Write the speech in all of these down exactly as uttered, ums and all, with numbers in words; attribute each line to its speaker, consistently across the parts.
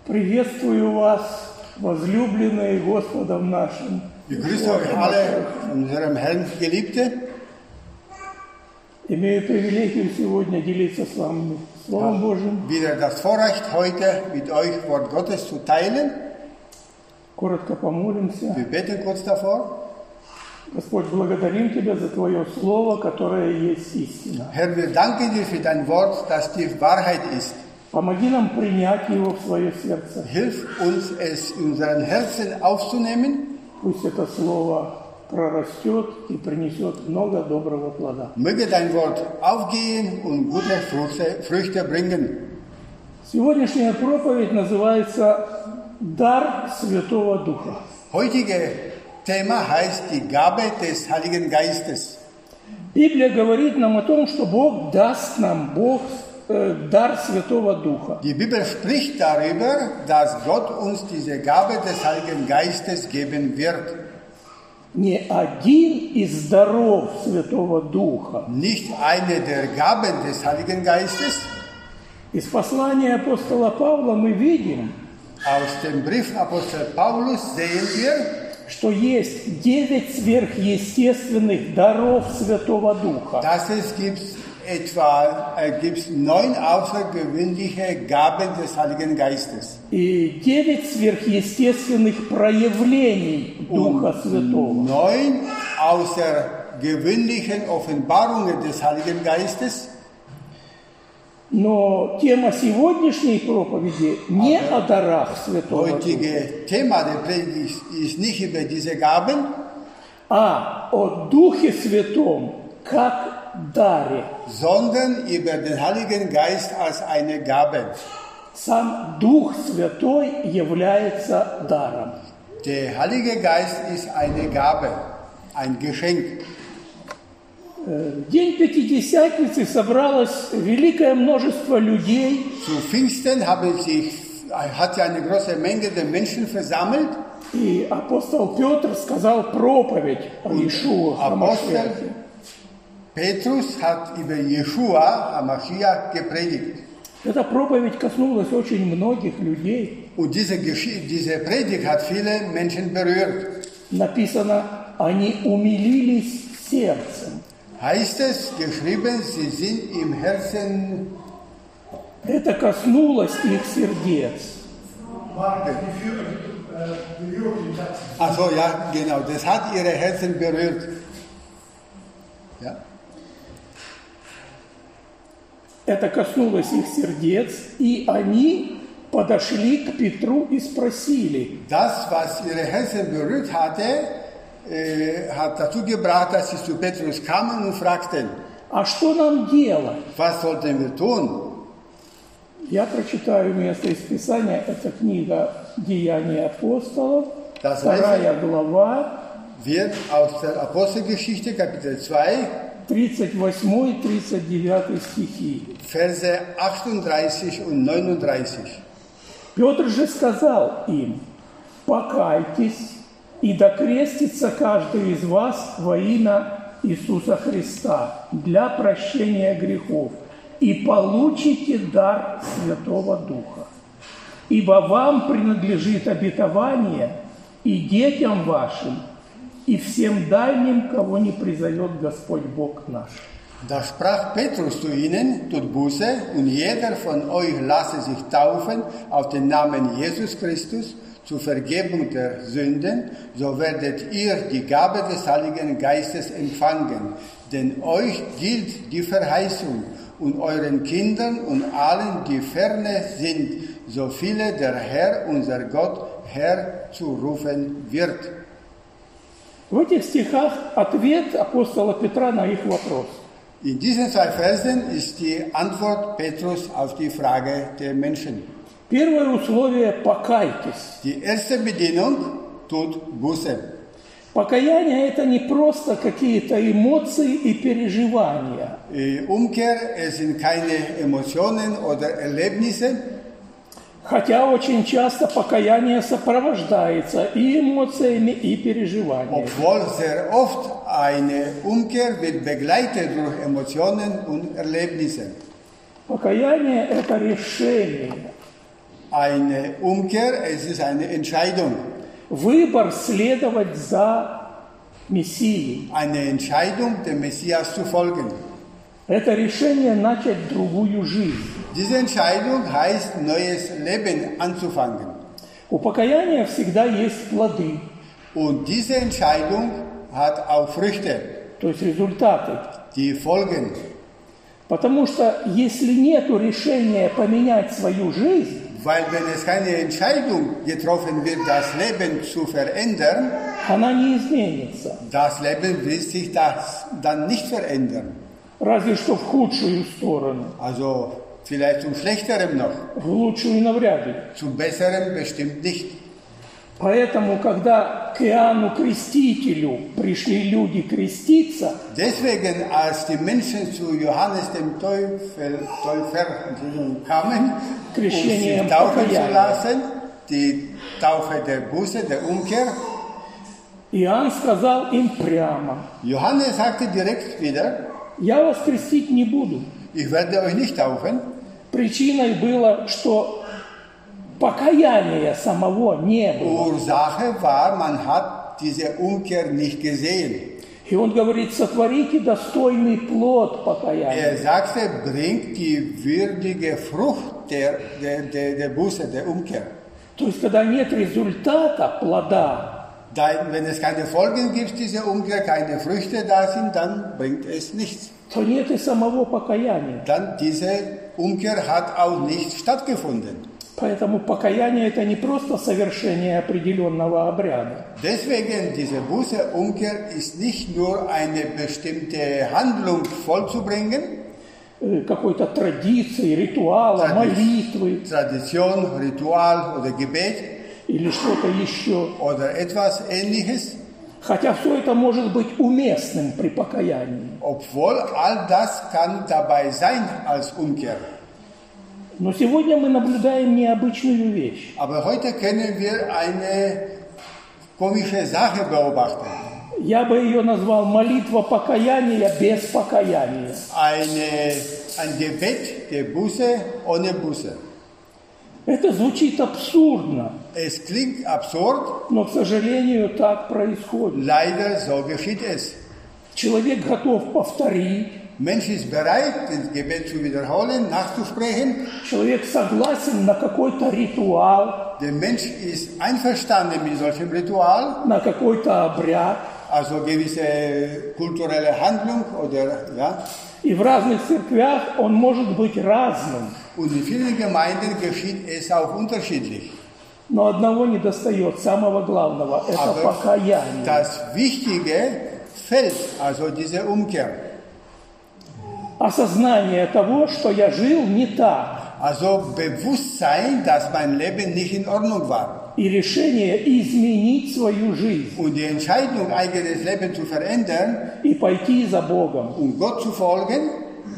Speaker 1: Приветствую вас, возлюбленные Господом нашим.
Speaker 2: Ich grüße euch alle, unserem Herrn Geliebte.
Speaker 1: Имею привилегию сегодня делиться с вами Словом Божьим.
Speaker 2: Wieder das Vorrecht, heute mit euch Wort Gottes zu teilen.
Speaker 1: Коротко помолимся.
Speaker 2: Wir beten kurz davor.
Speaker 1: Господь, благодарим Тебя за Твое Слово, которое есть истина.
Speaker 2: Herr, wir danken dir für dein Wort, das die Wahrheit ist.
Speaker 1: Помоги нам принять его в свое сердце.
Speaker 2: Hilf uns, es in unseren Herzen aufzunehmen.
Speaker 1: Пусть это Слово прорастет и принесет много доброго плода.
Speaker 2: Möge dein Wort aufgehen und gute Früchte, Früchte bringen.
Speaker 1: Сегодняшняя проповедь называется «Дар Святого Духа».
Speaker 2: Heutige Thema heißt die Gabe des Heiligen Geistes.
Speaker 1: Библия говорит нам о том, что Бог даст нам Бог э, дар Святого Духа.
Speaker 2: Die Bibel spricht darüber, dass Gott uns diese Gabe des Heiligen Geistes geben wird.
Speaker 1: Не один из даров Святого Духа.
Speaker 2: Nicht eine der Gaben des Heiligen Geistes.
Speaker 1: Из послания апостола Павла мы видим,
Speaker 2: Aus dem Brief Apostel Paulus sehen wir,
Speaker 1: что есть девять сверхъестественных даров Святого Духа.
Speaker 2: dass es gibt etwa äh, gibt neun außergewöhnliche Gaben des Heiligen Geistes.
Speaker 1: И девять сверхъестественных проявлений Духа Святого.
Speaker 2: Neun außergewöhnliche Offenbarungen des Heiligen Geistes.
Speaker 1: Но тема сегодняшней проповеди не о дарах Святого Духа,
Speaker 2: Heutige Thema der Predigt ist nicht über diese Gaben,
Speaker 1: а о Духе Святом как даре.
Speaker 2: sondern über den Heiligen Geist als eine Gabe.
Speaker 1: Сам Дух Святой является даром.
Speaker 2: Der Heilige Geist ist eine Gabe, ein Geschenk.
Speaker 1: В день Пятидесятницы собралось великое множество людей.
Speaker 2: Zu Pfingsten haben sich, hat sich eine große Menge der Menschen versammelt.
Speaker 1: И апостол Петр сказал проповедь о Иешуа Хамашиахе.
Speaker 2: Apostel Petrus hat über Jeshua HaMashiach gepredigt.
Speaker 1: Эта проповедь коснулась очень многих людей.
Speaker 2: Und diese, Gesch- diese Predigt hat viele Menschen berührt.
Speaker 1: Написано, они умилились сердцем.
Speaker 2: Heißt es, geschrieben, sie sind im Herzen.
Speaker 1: Это коснулось их сердец.
Speaker 2: Also ja, genau, das hat ihre Herzen berührt. Ja.
Speaker 1: Это коснулось их сердец, и они подошли к Петру и спросили.
Speaker 2: Das, was ihre Herzen berührt hatte, äh, hat dazu gebracht, dass sie zu Petrus kamen und fragten,
Speaker 1: А что нам делать?
Speaker 2: was sollten wir tun?
Speaker 1: Я прочитаю место из Писания. Это книга «Деяния апостолов»,
Speaker 2: Das
Speaker 1: вторая глава,
Speaker 2: Wird aus der Apostelgeschichte, Kapitel zwei,
Speaker 1: тридцать восьмой тридцать девятый стихи.
Speaker 2: Verse achtunddreißig und neununddreißig.
Speaker 1: Петр же сказал им: «Покайтесь, и докрестится каждый из вас во имя Иисуса Христа для прощения грехов, и получите дар Святого Духа. Ибо вам принадлежит обетование и детям вашим, и всем дальним, кого не призовет Господь Бог наш».
Speaker 2: Da sprach Petrus zu ihnen, tut Buße, und jeder von euch lasse sich taufen auf den Namen Jesus Christus zur Vergebung der Sünden, so werdet ihr die Gabe des Heiligen Geistes empfangen. Denn euch gilt die Verheißung, und euren Kindern und allen, die ferne sind, so viele der Herr, unser Gott, herzurufen wird.
Speaker 1: В этих стихах ответ апостола Петра на их вопрос.
Speaker 2: In diesen zwei Versen ist die Antwort Petrus auf die Frage der Menschen.
Speaker 1: Первое условие – покайтесь.
Speaker 2: Die erste Bedienung tut Buße.
Speaker 1: Покаяние – это не просто какие-то эмоции и переживания.
Speaker 2: Die Umkehr, es sind keine Emotionen oder Erlebnisse,
Speaker 1: Хотя очень часто покаяние сопровождается и эмоциями, и переживаниями.
Speaker 2: obwohl sehr oft eine Umkehr wird begleitet durch Emotionen und Erlebnisse.
Speaker 1: Покаяние – это решение.
Speaker 2: Eine Umkehr, es ist eine Entscheidung.
Speaker 1: Выбор следовать за Мессией.
Speaker 2: Eine Entscheidung, dem Messias zu folgen.
Speaker 1: Это решение начать другую жизнь.
Speaker 2: Diese Entscheidung heißt, neues Leben anzufangen.
Speaker 1: У покаяния всегда есть плоды,
Speaker 2: Und diese Entscheidung hat auch Früchte,
Speaker 1: то есть результаты.
Speaker 2: die folgen.
Speaker 1: Потому что если нет решения поменять свою жизнь,
Speaker 2: Weil wenn es keine Entscheidung getroffen wird, das Leben zu verändern,
Speaker 1: она не изменится.
Speaker 2: das Leben wird sich das dann nicht verändern.
Speaker 1: Разве что в худшую сторону.
Speaker 2: Also vielleicht zum Schlechteren noch,
Speaker 1: В лучшую навряд ли.
Speaker 2: zum Besseren bestimmt nicht.
Speaker 1: Поэтому, когда к Иоанну Крестителю пришли люди креститься,
Speaker 2: Deswegen, als die Menschen zu Johannes dem Teufel, Täufer Entschuldigung, kamen, um
Speaker 1: Krещение
Speaker 2: sich taufen zu
Speaker 1: покаяния.
Speaker 2: lassen, die Taufe der Buße, der Umkehr,
Speaker 1: Иоанн сказал им прямо:
Speaker 2: Johannes sagte direkt wieder,
Speaker 1: «Я вас крестить не буду».
Speaker 2: ich werde euch nicht taufen.
Speaker 1: Причиной было, что покаяния самого не было.
Speaker 2: Ursache war, man hat diese Umkehr nicht gesehen.
Speaker 1: И он говорит: сотворите достойный плод покаяния.
Speaker 2: Er sagte, bringt die würdige Frucht der, der, der, der Buße, der Umkehr.
Speaker 1: То есть, когда нет результата, плода,
Speaker 2: Da, wenn es keine Folgen gibt, diese Umkehr, keine Früchte da sind, dann bringt es nichts.
Speaker 1: то нет и самого покаяния.
Speaker 2: Dann diese Umkehr hat auch nicht stattgefunden.
Speaker 1: Поэтому покаяние – это не просто совершение определенного обряда.
Speaker 2: Deswegen, diese Buße, Umkehr ist nicht nur eine bestimmte Handlung vollzubringen,
Speaker 1: э, какой-то традиции, ритуала,
Speaker 2: Тради-
Speaker 1: молитвы
Speaker 2: Tradition, Ritual oder Gebet
Speaker 1: или что-то еще.
Speaker 2: oder etwas Ähnliches,
Speaker 1: Хотя все это может быть уместным при покаянии.
Speaker 2: obwohl all das kann dabei sein als Umkehr.
Speaker 1: Но сегодня мы наблюдаем необычную вещь.
Speaker 2: Aber heute können wir eine komische Sache beobachten.
Speaker 1: Я бы ее назвал молитва покаяния без покаяния.
Speaker 2: Eine, ein Gebet der Buße ohne Buße.
Speaker 1: Это звучит абсурдно,
Speaker 2: Es klingt absurd,
Speaker 1: но, к сожалению, так происходит.
Speaker 2: leider so geschieht es.
Speaker 1: Человек готов повторить,
Speaker 2: Mensch ist bereit, das Gebet zu wiederholen, nachzusprechen.
Speaker 1: человек согласен на какой-то ритуал,
Speaker 2: Der Mensch ist einverstanden mit solchem Ritual,
Speaker 1: на какой-то обряд.
Speaker 2: also gewisse kulturelle Handlung oder ja.
Speaker 1: И в разных церквях он может быть разным.
Speaker 2: Und in vielen Gemeinden geschieht es auch unterschiedlich.
Speaker 1: Но одного недостает, самого главного, это
Speaker 2: Aber
Speaker 1: покаяние.
Speaker 2: das Wichtige fällt, also diese Umkehr.
Speaker 1: Осознание того, что я жил не так.
Speaker 2: Also Bewusstsein, dass mein Leben nicht in Ordnung war.
Speaker 1: И решение изменить свою жизнь
Speaker 2: Und die Entscheidung, eigenes Leben zu verändern
Speaker 1: и пойти за Богом.
Speaker 2: und Gott zu folgen.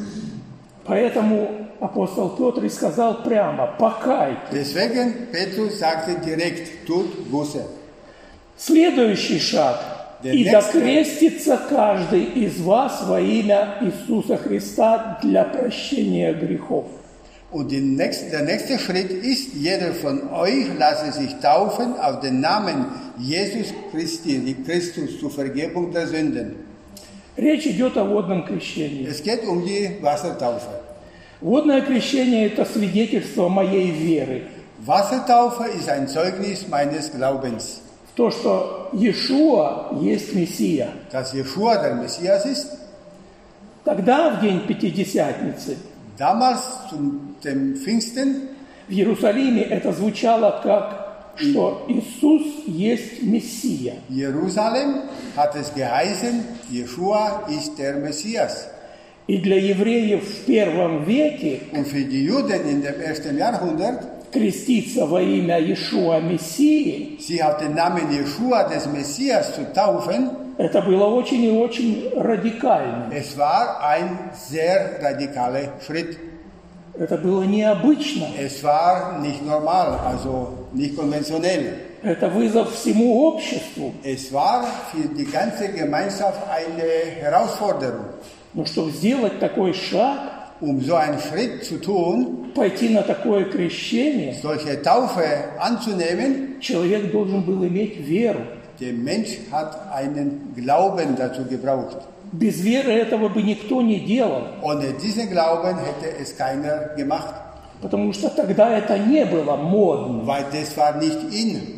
Speaker 1: Поэтому апостол Петр и сказал прямо: покайтесь.
Speaker 2: Deswegen, Petrus sagte direkt, tut Buße.
Speaker 1: Следующий шаг.
Speaker 2: Der
Speaker 1: И
Speaker 2: next
Speaker 1: докрестится каждый из вас во имя Иисуса Христа для прощения грехов.
Speaker 2: Und die nächste, der nächste Schritt ist, jeder von euch lasse sich taufen auf den Namen Jesus Christi, die Christus zur Vergebung der Sünden.
Speaker 1: Речь идет о водном крещении.
Speaker 2: Es geht um die Wassertaufe.
Speaker 1: Водное крещение – это свидетельство моей веры.
Speaker 2: Wassertaufe ist ein Zeugnis meines Glaubens,
Speaker 1: В то, что Иешуа есть Мессия.
Speaker 2: dass Jeschua der Messias ist.
Speaker 1: Тогда, в день Пятидесятницы,
Speaker 2: Damals zum dem Pfingsten
Speaker 1: в Иерусалиме это звучало как, что Иисус есть Мессия.
Speaker 2: Jerusalem hat es geheißen, Jeschua ist der Messias.
Speaker 1: И для евреев в первом веке
Speaker 2: Und für die Juden in dem ersten Jahrhundert,
Speaker 1: креститься во имя Иешуа Мессии,
Speaker 2: sie auf den Namen Jeschua des Messias zu taufen,
Speaker 1: это было очень и очень радикально.
Speaker 2: es war ein sehr radikaler Schritt.
Speaker 1: Это было необычно.
Speaker 2: Es war nicht normal, also nicht konventionell.
Speaker 1: Это вызов всему обществу.
Speaker 2: Es war für die ganze Gemeinschaft eine Herausforderung.
Speaker 1: Но чтобы сделать такой шаг,
Speaker 2: Um so einen Schritt zu tun,
Speaker 1: пойти на такое крещение,
Speaker 2: solche Taufe anzunehmen,
Speaker 1: человек должен был иметь веру.
Speaker 2: der Mensch hat einen Glauben dazu gebraucht.
Speaker 1: Без веры этого бы никто не делал,
Speaker 2: Ohne diesen Glauben hätte es keiner gemacht,
Speaker 1: потому что тогда это не было модно,
Speaker 2: weil das war nicht in.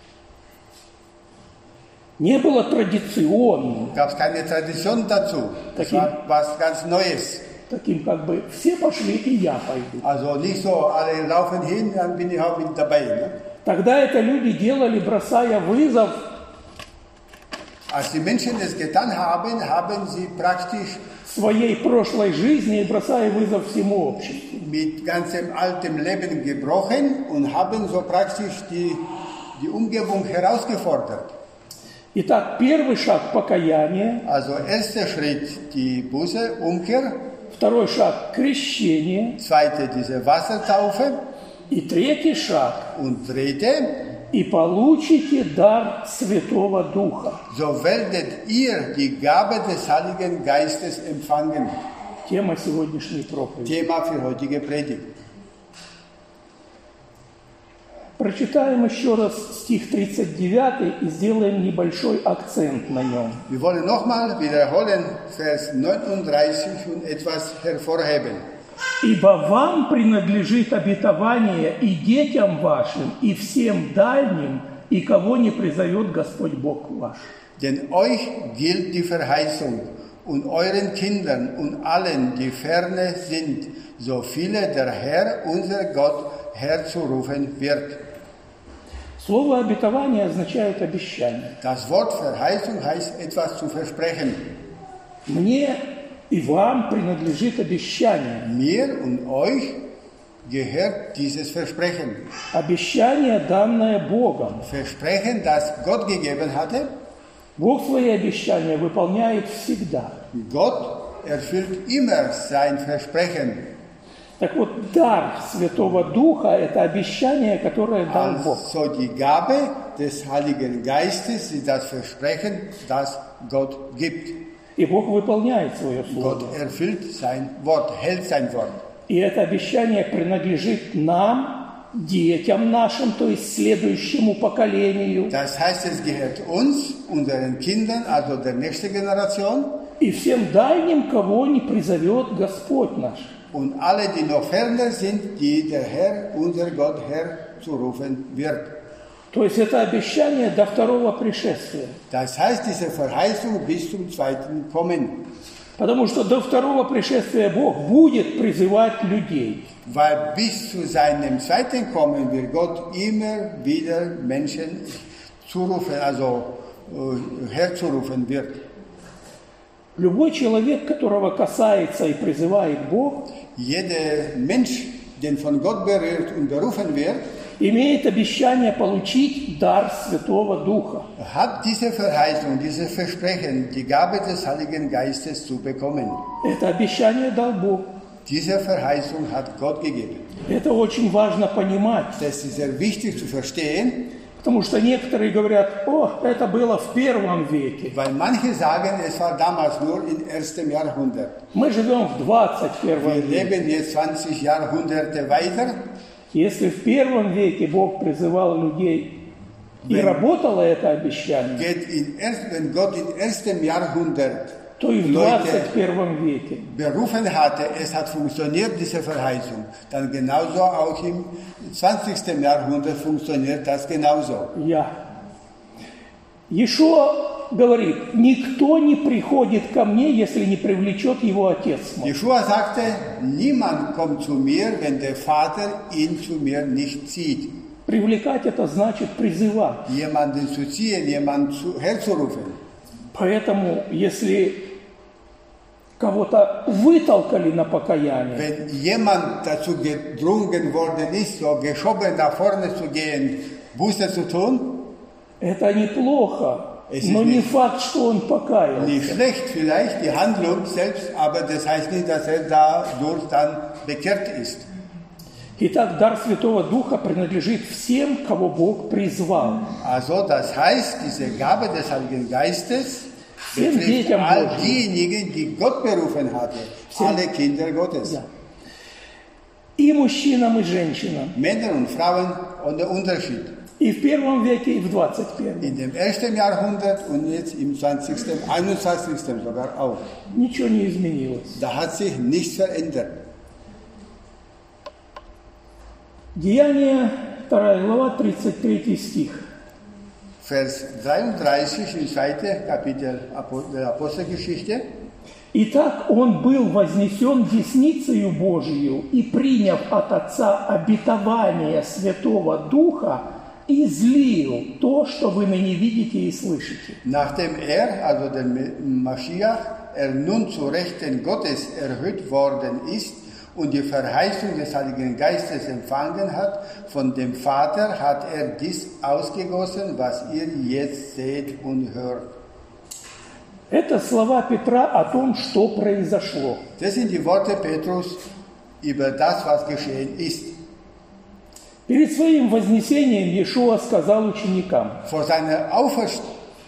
Speaker 1: не было традиционным,
Speaker 2: Gab es keine Tradition dazu. Das war was ganz Neues.
Speaker 1: таким как бы все пошли и я пойду.
Speaker 2: Also nicht so, alle laufen hin, dann bin ich auch mit dabei. Ne?
Speaker 1: Тогда это люди делали, бросая вызов
Speaker 2: Als die Menschen es getan haben, haben sie praktisch
Speaker 1: своей прошлой жизни и бросая вызов всему обществу.
Speaker 2: mit ganzem altem Leben gebrochen und haben so praktisch die, die Umgebung herausgefordert.
Speaker 1: Итак, первый шаг – покаяние,
Speaker 2: Also erster Schritt die Buße, Umkehr,
Speaker 1: второй шаг – крещение,
Speaker 2: zweite diese Wassertaufe
Speaker 1: и третий шаг
Speaker 2: und dritte,
Speaker 1: – и получите дар Святого Духа.
Speaker 2: so werdet ihr die Gabe des Heiligen Geistes empfangen.
Speaker 1: Тема сегодняшней проповеди.
Speaker 2: Thema für heutige Predigt.
Speaker 1: Прочитаем еще раз стих тридцать девять и сделаем небольшой акцент на нем.
Speaker 2: Wir wollen nochmal wiederholen, Vers neununddreißig und etwas hervorheben.
Speaker 1: «Ибо вам принадлежит обетование и детям вашим, и всем дальним, и кого не призовет Господь Бог ваш».
Speaker 2: Denn euch gilt die Verheißung und euren Kindern und allen, die ferne sind, so viele der Herr, unser Gott, herzurufen wird.
Speaker 1: Слово «обетование» означает обещание.
Speaker 2: Das Wort Verheißung heißt etwas zu versprechen.
Speaker 1: Мне и вам принадлежит обещание.
Speaker 2: Mir und euch gehört dieses Versprechen.
Speaker 1: Обещание, данное Богом.
Speaker 2: Versprechen, das Gott gegeben hatte.
Speaker 1: Бог свои обещания выполняет всегда.
Speaker 2: Gott erfüllt immer sein Versprechen.
Speaker 1: Так вот, дар Святого Духа – это обещание, которое дал Бог.
Speaker 2: Also die Gabe des Heiligen Geistes ist das Versprechen, das Gott gibt.
Speaker 1: И Бог выполняет свое
Speaker 2: Gott
Speaker 1: слово.
Speaker 2: erfüllt sein Wort, hält sein Wort.
Speaker 1: И это обещание принадлежит нам, детям нашим, то есть следующему поколению,
Speaker 2: Das heißt, es gehört uns, unseren Kindern, also der nächsten Generation,
Speaker 1: и всем дальним, кого не призовет Господь наш.
Speaker 2: und alle, die noch ferner sind, die der Herr, unser Gott, herzurufen wird.
Speaker 1: То есть это обещание до второго пришествия.
Speaker 2: Das heißt, diese Verheißung bis zum zweiten Kommen.
Speaker 1: Потому что до второго пришествия Бог будет призывать людей.
Speaker 2: Weil bis zu seinem zweiten Kommen wird Gott immer wieder Menschen zurufen, also äh, herzurufen wird.
Speaker 1: Любой человек, которого касается и призывает Бог,
Speaker 2: Jeder Mensch, den von Gott berührt und berufen wird,
Speaker 1: имеет обещание получить дар Святого Духа.
Speaker 2: hat diese Verheißung, dieses Versprechen, die Gabe des Heiligen Geistes zu bekommen.
Speaker 1: Это обещание дал Бог.
Speaker 2: Diese Verheißung hat Gott gegeben.
Speaker 1: Это очень важно понимать,
Speaker 2: Das ist sehr wichtig zu verstehen,
Speaker 1: потому что некоторые говорят, о, это было в первом веке.
Speaker 2: weil manche sagen, es war damals nur im ersten Jahrhundert.
Speaker 1: Мы живем в двадцать первом
Speaker 2: Wir
Speaker 1: веке.
Speaker 2: leben jetzt zwanzig Jahrhunderte weiter.
Speaker 1: Если в первом веке Бог призывал людей и
Speaker 2: Wenn-
Speaker 1: работало это обещание,
Speaker 2: Geht in erst, wenn Gott im ersten Jahrhundert
Speaker 1: то и в
Speaker 2: Leute
Speaker 1: двадцать первом веке
Speaker 2: berufen hatte, es hat funktioniert, diese Verheißung, dann genauso auch im zwanzigsten Jahrhundert funktioniert das genauso.
Speaker 1: я. Иешуа говорит, никто не приходит ко мне, если не привлечет его Отец мой.
Speaker 2: Jeschua sagte, niemand kommt zu mir, wenn der Vater ihn zu mir nicht zieht.
Speaker 1: Привлекать это значит призывать.
Speaker 2: Jemanden zu ziehen, jemanden zu, herzurufen.
Speaker 1: Поэтому, если кого-то вытолкали на покаяние,
Speaker 2: Wenn jemand dazu gedrungen worden ist, so geschoben nach vorne zu gehen, Buße zu tun,
Speaker 1: это неплохо,
Speaker 2: Es ist
Speaker 1: но не
Speaker 2: nicht-
Speaker 1: факт, что он покаялся.
Speaker 2: nicht schlecht vielleicht, die Handlung selbst, aber das heißt nicht, dass er dadurch dann bekehrt ist.
Speaker 1: Итак, дар Святого Духа принадлежит всем, кого Бог призвал.
Speaker 2: Also das heißt, diese Gabe des Heiligen Geistes
Speaker 1: Всем
Speaker 2: betrifft
Speaker 1: детям
Speaker 2: all
Speaker 1: Божьим.
Speaker 2: diejenigen, die Gott berufen hatte, alle Kinder Gottes.
Speaker 1: Ja. и мужчинам, и женщинам.
Speaker 2: Männer und Frauen ohne Unterschied.
Speaker 1: И в первом веке, и в двадцать первом.
Speaker 2: In dem ersten Jahrhundert und jetzt im zwanzigsten, einundzwanzigsten sogar auch.
Speaker 1: Ничего не изменилось.
Speaker 2: Da hat sich nichts verändert.
Speaker 1: Деяние, вторая глава, тридцать третий стих.
Speaker 2: Vers dreiunddreißig im zweiten Kapitel der Apostelgeschichte.
Speaker 1: Итак, он был вознесен десницею Божию и, приняв от Отца обетование Святого Духа, излил то, что вы ныне видите и слышите.
Speaker 2: Nachdem er, also der Maschiach, er nun zu Rechten Gottes erhöht worden ist und die Verheißung des Heiligen Geistes empfangen hat, von dem Vater hat er dies ausgegossen, was ihr jetzt seht und hört.
Speaker 1: Это слова Петра о том, что произошло.
Speaker 2: Das sind die Worte Petrus über das, was geschehen ist.
Speaker 1: Перед своим вознесением Иешуа сказал ученикам:
Speaker 2: Vor seiner Auferst-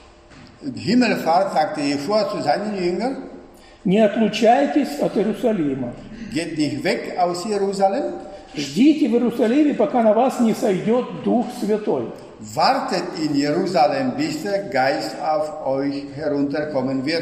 Speaker 2: Himmelfahrt sagte Jeschua zu seinen Jüngern:
Speaker 1: «Не отлучайтесь от Иерусалима.
Speaker 2: Geht nicht weg aus Jerusalem,
Speaker 1: Ждите в Иерусалиме, пока на вас не сойдет Дух Святой».
Speaker 2: wartet in Jerusalem, bis der Geist auf euch herunterkommen wird.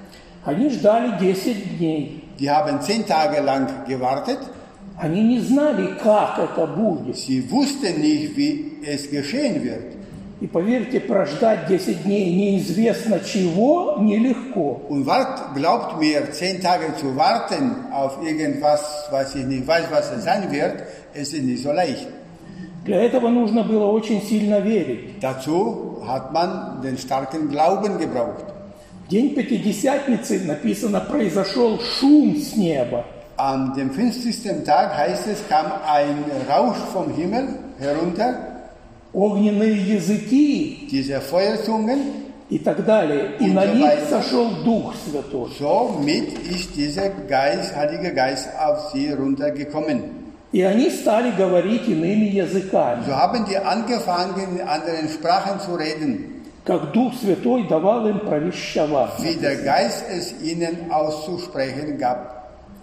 Speaker 1: Они ждали десять дней.
Speaker 2: Die haben zehn Tage lang gewartet.
Speaker 1: Они не знали, как это будет.
Speaker 2: Sie wussten nicht, wie es geschehen wird.
Speaker 1: И поверьте, прождать десять дней неизвестно чего нелегко.
Speaker 2: Und wart, glaubt mir, zehn Tage zu warten auf irgendwas, was ich nicht weiß, was es sein wird, es ist nicht so leicht.
Speaker 1: Для этого нужно было очень сильно верить.
Speaker 2: Dazu hat man den starken Glauben gebraucht.
Speaker 1: В день Пятидесятницы написано, произошел шум с неба.
Speaker 2: An dem fünfzigsten Tag heißt es, kam ein Rausch vom Himmel herunter,
Speaker 1: Огненные языки
Speaker 2: diese Feuerzungen.
Speaker 1: и так далее. И на них сошел Дух Святой.
Speaker 2: Somit ist dieser Geist, Heilige Geist auf sie runtergekommen.
Speaker 1: И они стали говорить иными языками,
Speaker 2: So haben die angefangen, in anderen Sprachen zu reden,
Speaker 1: как Дух Святой давал им провещевать.
Speaker 2: wie der Geist es ihnen auszusprechen gab.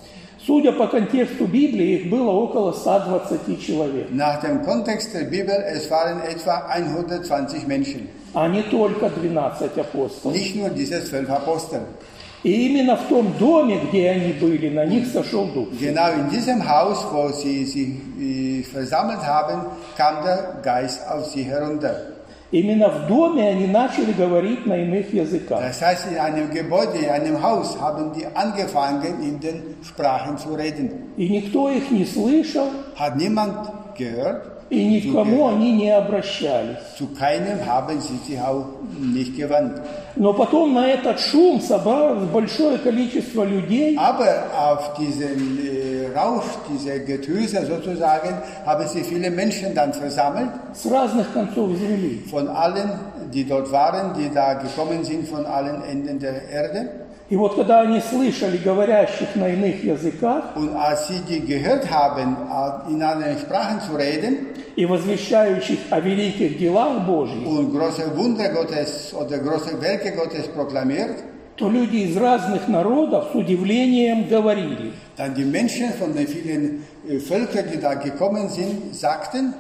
Speaker 1: Судя по контексту Библии, их было около ста двадцати человек,
Speaker 2: Nach dem Kontext der Bibel, es waren etwa hundertzwanzig Menschen,
Speaker 1: а не только двенадцать апостолов.
Speaker 2: nicht nur diese zwölf Apostel.
Speaker 1: И именно в том доме, где они были, на них сошел Дух.
Speaker 2: Genau in diesem Haus, wo sie sich äh, versammelt haben, kam der Geist auf sie herunter.
Speaker 1: Именно в доме они начали говорить на иных языках.
Speaker 2: Das heißt, in einem Gebäude, in einem Haus haben die angefangen, in den Sprachen zu reden.
Speaker 1: И никто их не слышал,
Speaker 2: Hat niemand gehört,
Speaker 1: и ни к кому они не обращались.
Speaker 2: zu keinem haben sie sich auch nicht gewandt.
Speaker 1: Но потом на этот шум собралось большое количество людей,
Speaker 2: Aber auf diesen äh, Rausch, diese Getöse sozusagen, haben sich viele Menschen dann versammelt,
Speaker 1: с разных концов земли.
Speaker 2: von allen, die dort waren, die da gekommen sind, von allen Enden der Erde.
Speaker 1: И вот когда они слышали говорящих на иных языках
Speaker 2: Und als sie die gehört haben, in anderen Sprachen zu reden
Speaker 1: и возвещающих о великих делах Божьих,
Speaker 2: und große Wunder Gottes oder große Werke Gottes proklamiert,
Speaker 1: то люди из разных народов с удивлением говорили:
Speaker 2: dann die Menschen von den vielen äh, Völkern, die da gekommen sind, sagten,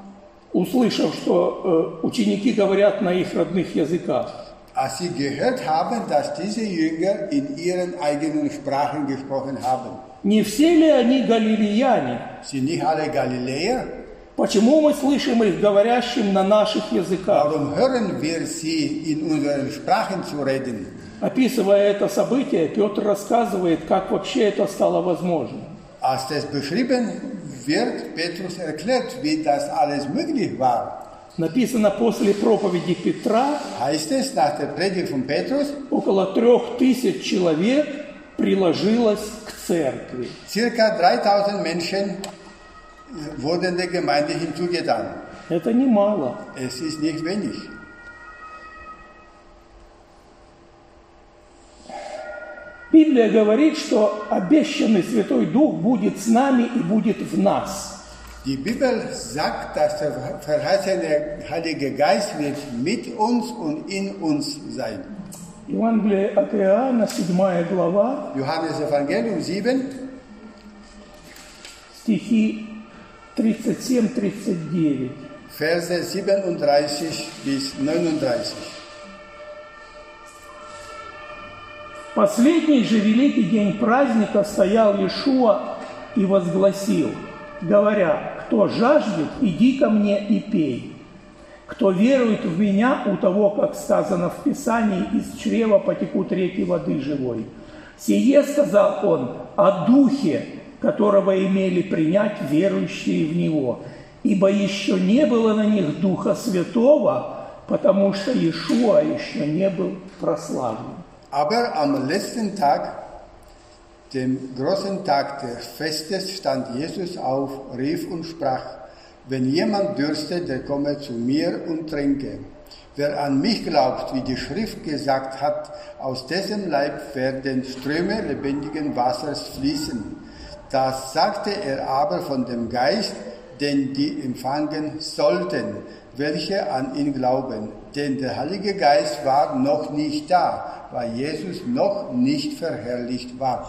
Speaker 1: услышав, что э, ученики говорят на их родных языках:
Speaker 2: als sie gehört haben, dass diese Jünger in ihren eigenen Sprachen gesprochen haben.
Speaker 1: не все ли они галилеяне?
Speaker 2: Sind nicht alle Galiläer?
Speaker 1: Почему мы слышим их говорящим на наших языках?
Speaker 2: Warum hören wir sie in unseren Sprachen zu reden?
Speaker 1: Описывая это событие, Петр рассказывает, как вообще это стало возможно.
Speaker 2: Als das beschrieben wird, Petrus erklärt, wie das alles möglich war.
Speaker 1: Написано, после проповеди Петра
Speaker 2: Heißt es, nach der Predigt von Petrus,
Speaker 1: около трех тысяч человек приложилось к церкви.
Speaker 2: circa dreitausend Menschen wurden der Gemeinde hinzugetan.
Speaker 1: Это немало.
Speaker 2: Es ist nicht wenig.
Speaker 1: Библия говорит, что обещанный Святой Дух будет с нами и будет в нас.
Speaker 2: Die Bibel sagt, dass der verheißene Heilige Geist wird mit uns und in uns sein.
Speaker 1: Евангелие от Иоанна, седьмая глава,
Speaker 2: Johannes Evangelium sieben,
Speaker 1: с стихи тридцать семь тридцать девять.
Speaker 2: Verse siebenunddreißig bis neununddreißig.
Speaker 1: Последний же великий день праздника стоял Иешуа и возгласил, говоря: «Кто жаждет, иди ко мне и пей. Кто верует в меня, у того, как сказано в Писании, из чрева потекут реки воды живой. Сие, сказал он, о Духе, которого имели принять верующие в Него, ибо еще не было на них Духа Святого, потому что Иешуа еще не был прославлен».
Speaker 2: Aber am letzten Tag, dem großen Tag des Festes, stand Jesus auf, rief und sprach: Wenn jemand dürstet, der komme zu mir und trinke. Wer an mich glaubt, wie die Schrift gesagt hat, aus dessen Leib werden Ströme lebendigen Wassers fließen. Das sagte er aber von dem Geist, den die empfangen sollten, welche an ihn glauben. Denn der Heilige Geist war noch nicht da, weil Jesus noch nicht verherrlicht war.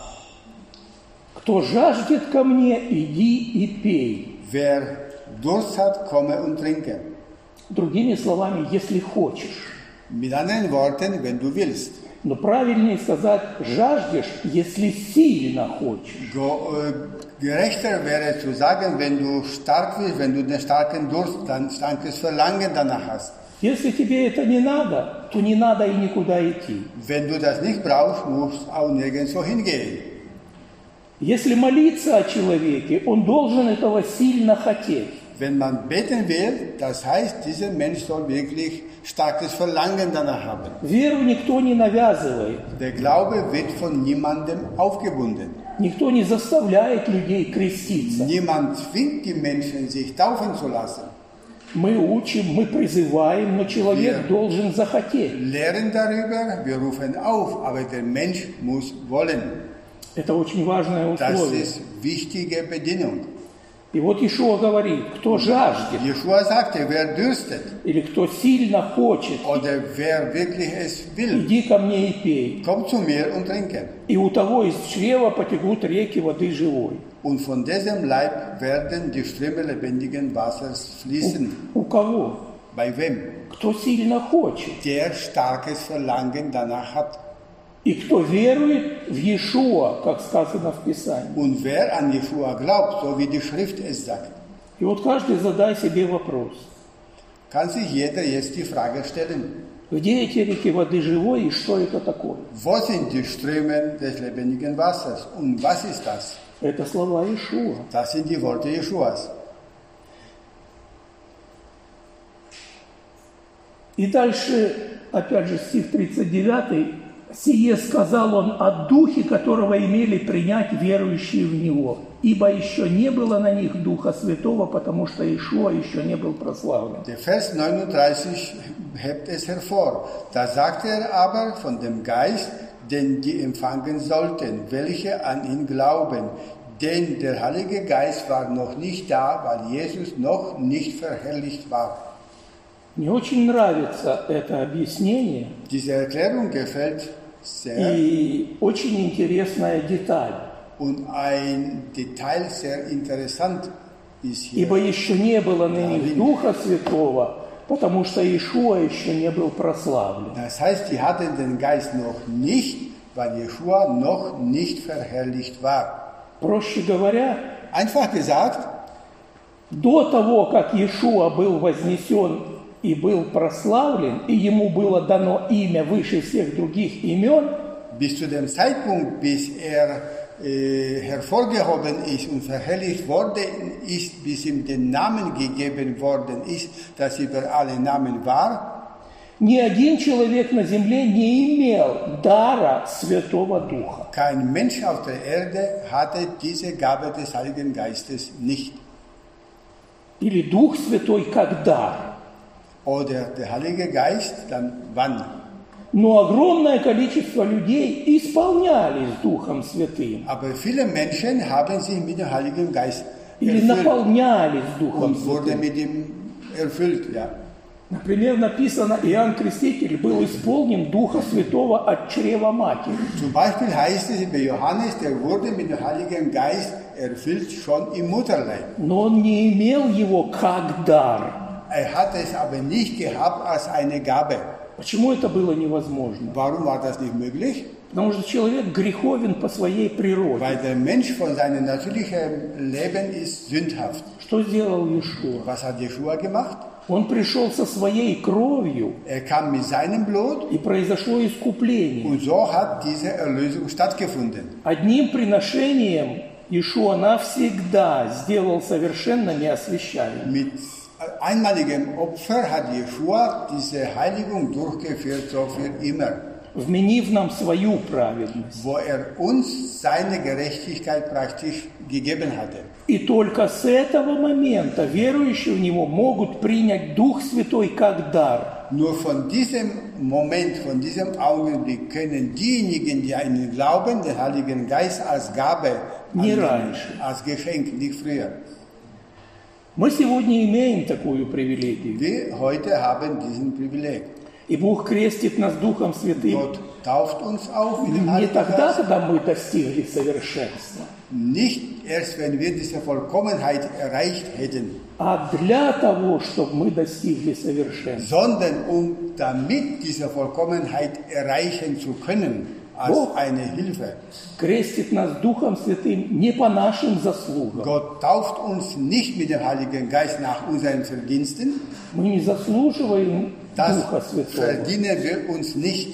Speaker 1: «Кто жаждет ко мне, иди и пей».
Speaker 2: Wer Durst hat, komme und trinke.
Speaker 1: Другими словами, если хочешь.
Speaker 2: Mit anderen Worten, wenn du willst.
Speaker 1: Но правильнее сказать, жаждешь, если сильно хочешь.
Speaker 2: Go, äh, gerechter wäre zu sagen, wenn du stark bist, wenn du den starken Durst, dann starkes Verlangen danach hast.
Speaker 1: Если тебе это не надо, то не надо и никуда идти.
Speaker 2: Wenn du das nicht brauchst, musst du auch nirgendwo hingehen.
Speaker 1: Если молиться о человеке, он должен этого сильно хотеть.
Speaker 2: Wenn man beten will, das heißt, dieser Mensch soll wirklich starkes Verlangen danach haben.
Speaker 1: Веру никто не навязывает.
Speaker 2: Der Glaube wird von niemandem aufgebunden.
Speaker 1: Никто не заставляет людей креститься.
Speaker 2: Niemand zwingt die Menschen, sich taufen zu lassen.
Speaker 1: Мы учим, мы призываем, но человек
Speaker 2: Wir
Speaker 1: должен захотеть.
Speaker 2: lehren darüber, wir rufen auf, aber der Mensch muss wollen.
Speaker 1: Это очень важное
Speaker 2: Das
Speaker 1: условие.
Speaker 2: ist wichtige Bedingung.
Speaker 1: И вот Иешуа говорит, кто жаждет,
Speaker 2: Jeschua sagte, wer dürstet
Speaker 1: или кто сильно хочет,
Speaker 2: oder wer wirklich es will,
Speaker 1: иди ко мне и пей.
Speaker 2: kommt zu mir und trinke.
Speaker 1: И у того из чрева потекут реки воды живой.
Speaker 2: Und von diesem Leib werden die Ströme lebendigen Wassers fließen.
Speaker 1: У кого?
Speaker 2: Bei wem?
Speaker 1: Кто сильно хочет.
Speaker 2: Der starkes Verlangen danach hat.
Speaker 1: И кто верует в Иешуа, как сказано в Писании.
Speaker 2: Und wer an Jeschua glaubt, so wie die Schrift es sagt.
Speaker 1: И вот каждый задай себе вопрос.
Speaker 2: Kann sich jeder jetzt die Frage stellen,
Speaker 1: Где эти реки воды живой и что это такое?
Speaker 2: wo sind die Ströme des lebendigen Wassers und was ist das?
Speaker 1: Это слова Иешуа.
Speaker 2: Das sind die Worte Jeschuas.
Speaker 1: И дальше, опять же, стих тридцать девять. «Сие сказал он о Духе, которого имели принять верующие в Него, ибо еще не было на них Духа Святого, потому что Иешуа еще не был прославлен».
Speaker 2: Der Vers neununddreißig hebt es hervor. Da sagte er aber von dem Geist, den die empfangen sollten, welche an ihn glauben. Denn der Heilige Geist war noch nicht da, weil Jesus noch nicht verherrlicht war.
Speaker 1: Мне очень нравится это объяснение
Speaker 2: Diese Erklärung gefällt sehr
Speaker 1: и очень интересная деталь.
Speaker 2: und ein Detail sehr interessant ist hier.
Speaker 1: Ибо еще не было на них Духа Святого, потому что Иешуа еще не был прославлен.
Speaker 2: Das heißt, die hatten den Geist noch nicht, weil Jeschua noch nicht verherrlicht war.
Speaker 1: Проще говоря,
Speaker 2: Einfach gesagt,
Speaker 1: до того, как Иешуа был вознесен и был прославлен, и ему было дано имя выше всех других имен,
Speaker 2: bis zu dem Zeitpunkt, bis er äh, hervorgehoben ist und verherrlicht worden ist, bis ihm den Namen gegeben worden ist, das über alle Namen war,
Speaker 1: ни один человек на земле не имел дара Святого Духа.
Speaker 2: kein Mensch auf der Erde hatte diese Gabe des Heiligen Geistes nicht.
Speaker 1: Или Дух Святой как дар.
Speaker 2: Oder der Heilige Geist, dann wann?
Speaker 1: Но огромное количество людей исполнялись Духом Святым.
Speaker 2: Aber viele Menschen haben sich mit dem Heiligen Geist
Speaker 1: Или
Speaker 2: erfüllt
Speaker 1: наполнялись Духом
Speaker 2: und wurden
Speaker 1: Святым.
Speaker 2: mit ihm erfüllt. Ja.
Speaker 1: Например, написано, Иоанн Креститель был исполнен Духа Святого от чрева матери.
Speaker 2: Zum Beispiel heißt es bei Johannes, der wurde mit dem Heiligen Geist erfüllt schon im Mutterleib.
Speaker 1: Но он не имел его как дар.
Speaker 2: Er hat es aber nicht gehabt als eine Gabe.
Speaker 1: Почему это было невозможно?
Speaker 2: Warum war das nicht möglich?
Speaker 1: Потому что человек греховен по своей природе.
Speaker 2: Weil der Mensch von seinem natürlichen Leben ist sündhaft.
Speaker 1: Что сделал Иешуа?
Speaker 2: Was hat Jeschua gemacht?
Speaker 1: Он пришел со своей кровью,
Speaker 2: Er kam mit seinem Blut
Speaker 1: и произошло искупление.
Speaker 2: und so hat diese Erlösung stattgefunden.
Speaker 1: Одним приношением Иешуа навсегда сделал совершенно неосвящаемым.
Speaker 2: Mit einmaligem Opfer hat Jeschua diese Heiligung durchgeführt, so für immer.
Speaker 1: Вменив нам свою праведность.
Speaker 2: Wo er uns seine Gerechtigkeit praktisch gegeben hatte.
Speaker 1: И только с этого момента верующие в Него могут принять Дух Святой как дар.
Speaker 2: Nur von diesem Moment, von diesem Augenblick können diejenigen, die an ihn glauben, den Heiligen Geist als Gabe
Speaker 1: Не
Speaker 2: annehmen,
Speaker 1: раньше.
Speaker 2: als Geschenk, nicht früher.
Speaker 1: Мы сегодня имеем такую привилегию.
Speaker 2: Wir heute haben diesen Privileg.
Speaker 1: И Бог крестит нас Духом Святым
Speaker 2: Gott tauft uns auf mit dem
Speaker 1: не
Speaker 2: Heiligen
Speaker 1: тогда,
Speaker 2: Geist.
Speaker 1: когда мы достигли совершенства,
Speaker 2: Nicht erst, wenn wir diese Vollkommenheit erreicht hätten,
Speaker 1: а для того, чтобы мы достигли совершенства.
Speaker 2: sondern um damit diese Vollkommenheit erreichen zu können, als
Speaker 1: Gott
Speaker 2: eine Hilfe.
Speaker 1: крестит нас Духом Святым не по нашим заслугам.
Speaker 2: Gott tauft uns nicht mit dem Heiligen Geist nach unseren Verdiensten.
Speaker 1: Мы не заслуживаем
Speaker 2: Das
Speaker 1: Духа Святого.
Speaker 2: verdienen wir uns nicht.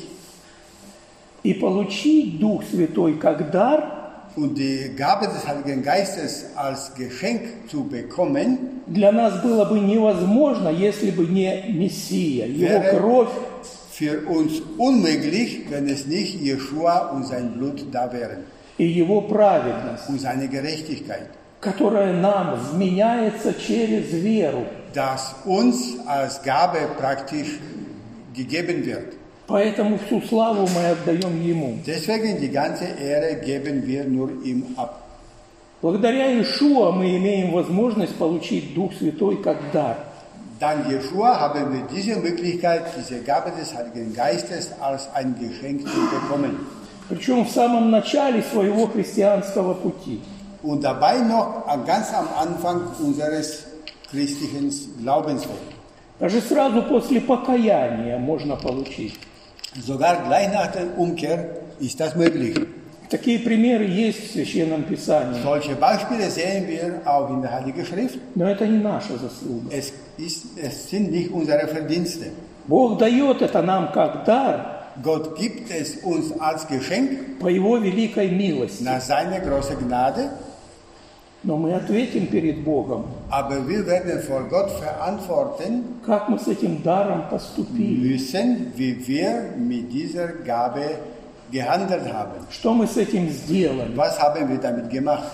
Speaker 1: И получить Дух Святой как дар
Speaker 2: Und die Gabe des Heiligen Geistes als Geschenk zu bekommen,
Speaker 1: для нас было бы невозможно, если бы не Мессия, Его
Speaker 2: Wäre-
Speaker 1: кровь
Speaker 2: für uns unmöglich, wenn es nicht Jeschua und sein Blut da wären
Speaker 1: и Его праведность,
Speaker 2: und seine Gerechtigkeit,
Speaker 1: которая нам вменяется через веру.
Speaker 2: das uns als Gabe praktisch gegeben wird.
Speaker 1: Поэтому всю славу мы отдаем Ему.
Speaker 2: Deswegen die ganze Ehre geben wir nur ihm ab.
Speaker 1: Благодаря Иешуа мы имеем возможность получить Дух Святой как дар.
Speaker 2: Dank Jeschua haben wir diese Möglichkeit, diese Gabe des Heiligen Geistes als ein Geschenk zu bekommen.
Speaker 1: Причем в самом начале своего христианского пути.
Speaker 2: Und dabei noch ganz am Anfang unseres christlichen Glaubenswegs.
Speaker 1: Даже сразу после покаяния можно получить.
Speaker 2: Sogar gleich nach der Umkehr ist das möglich.
Speaker 1: Такие примеры есть в Священном Писании.
Speaker 2: Solche Beispiele sehen wir auch in der Heiligen Schrift.
Speaker 1: Но это не наша заслуга.
Speaker 2: Es, ist, es sind nicht unsere Verdienste.
Speaker 1: Бог дает это нам как дар
Speaker 2: Gott gibt es uns als Geschenk
Speaker 1: по Его великой милости.
Speaker 2: nach seiner großen Gnade,
Speaker 1: Но мы ответим перед Богом,
Speaker 2: aber wir werden vor Gott verantworten
Speaker 1: как мы с этим даром поступили,
Speaker 2: müssen, wie wir mit dieser Gabe gehandelt haben.
Speaker 1: что мы с этим сделали.
Speaker 2: Was haben wir damit gemacht?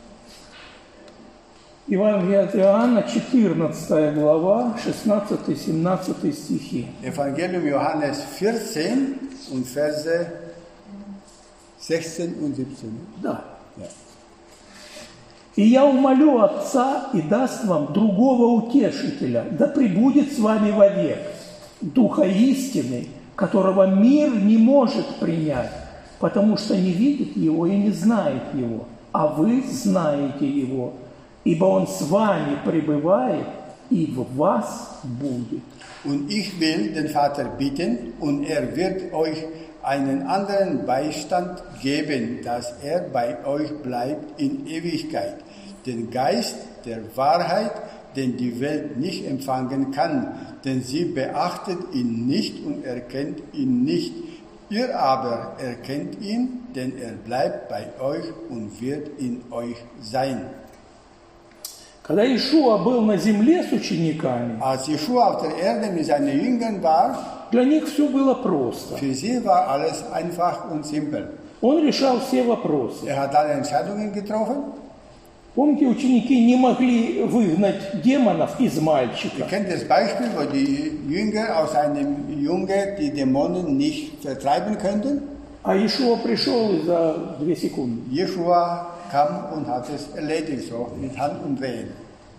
Speaker 1: Евангелие от Иоанна, четырнадцатая глава, шестнадцатый-семнадцатый стихи.
Speaker 2: Evangelium Johannes vierzehn und Verse sechzehn und siebzehn.
Speaker 1: Да.
Speaker 2: Ja.
Speaker 1: «И я умолю Отца и даст вам другого утешителя, да пребудет с вами вовек, Духа истины, которого мир не может принять, потому что не видит его и не знает его, а вы знаете его, ибо он с вами пребывает и в вас будет».
Speaker 2: Und ich will den Vater bitten, und er wird euch einen anderen Beistand geben, dass er bei euch bleibt in Ewigkeit, den Geist der Wahrheit, den die Welt nicht empfangen kann, denn sie beachtet ihn nicht und erkennt ihn nicht. Ihr aber erkennt ihn, denn er bleibt bei euch und wird in euch sein.
Speaker 1: Когда Иешуа был на земле с учениками,
Speaker 2: Als Jeschua auf der Erde mit seinen Jüngern war,
Speaker 1: для них все было просто.
Speaker 2: für sie war alles einfach und simpel.
Speaker 1: Он решал все вопросы.
Speaker 2: Er hat alle Entscheidungen getroffen.
Speaker 1: Помните, ученики не могли выгнать демонов из
Speaker 2: Ihr
Speaker 1: мальчика.
Speaker 2: kennt das Beispiel, wo die Jünger aus einem Junge die Dämonen nicht vertreiben könnten.
Speaker 1: А Иешуа пришел и за две секунды.
Speaker 2: Jeschua kam und hat es erledigt, so mit Handumdrehen.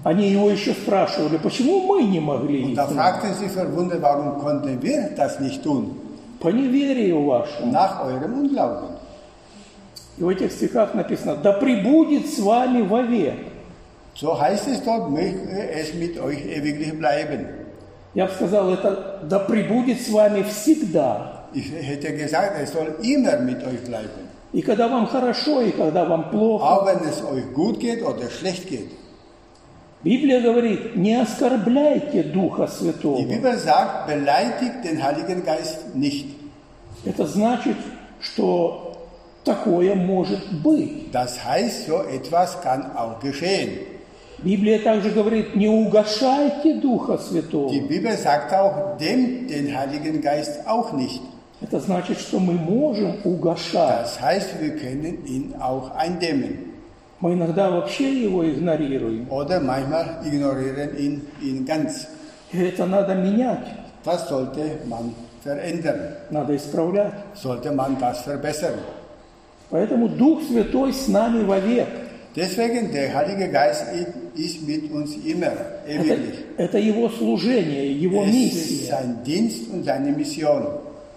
Speaker 1: Они его еще спрашивали, почему мы не могли
Speaker 2: Und
Speaker 1: их
Speaker 2: da
Speaker 1: знать?
Speaker 2: fragten sie verwundert, warum konnten wir das nicht tun?
Speaker 1: По неверию вашему.
Speaker 2: Nach eurem Unglauben.
Speaker 1: И в этих стихах написано, да пребудет с вами вовек.
Speaker 2: So heißt es dort, möge es mit euch ewiglich bleiben.
Speaker 1: Я бы сказал, это да пребудет с вами всегда.
Speaker 2: Ich hätte gesagt, es soll immer mit euch bleiben.
Speaker 1: И когда вам хорошо, и когда вам плохо.
Speaker 2: Auch wenn es euch gut geht oder schlecht geht.
Speaker 1: Библия говорит, не оскорбляйте Духа Святого.
Speaker 2: Die Bibel sagt, beleidigt den Heiligen Geist nicht.
Speaker 1: Это значит, что такое может быть.
Speaker 2: Das heißt, so etwas kann auch geschehen.
Speaker 1: Библия также говорит, не угошайте Духа Святого.
Speaker 2: Die Bibel sagt auch, dämmt den Heiligen Geist auch nicht.
Speaker 1: Это значит, что мы можем угошать.
Speaker 2: Das heißt, wir können ihn auch eindämmen.
Speaker 1: Мы иногда вообще его игнорируем.
Speaker 2: Oder manchmal ignorieren ihn, ihn ganz.
Speaker 1: И это надо менять,
Speaker 2: Das sollte man verändern.
Speaker 1: надо исправлять.
Speaker 2: Sollte man das verbessern.
Speaker 1: Поэтому Дух Святой с нами вовек.
Speaker 2: Deswegen, der Heilige Geist ist mit uns immer,
Speaker 1: Это,
Speaker 2: ewiglich.
Speaker 1: это Его служение, Его
Speaker 2: Es ist
Speaker 1: миссия.
Speaker 2: sein Dienst und seine Mission.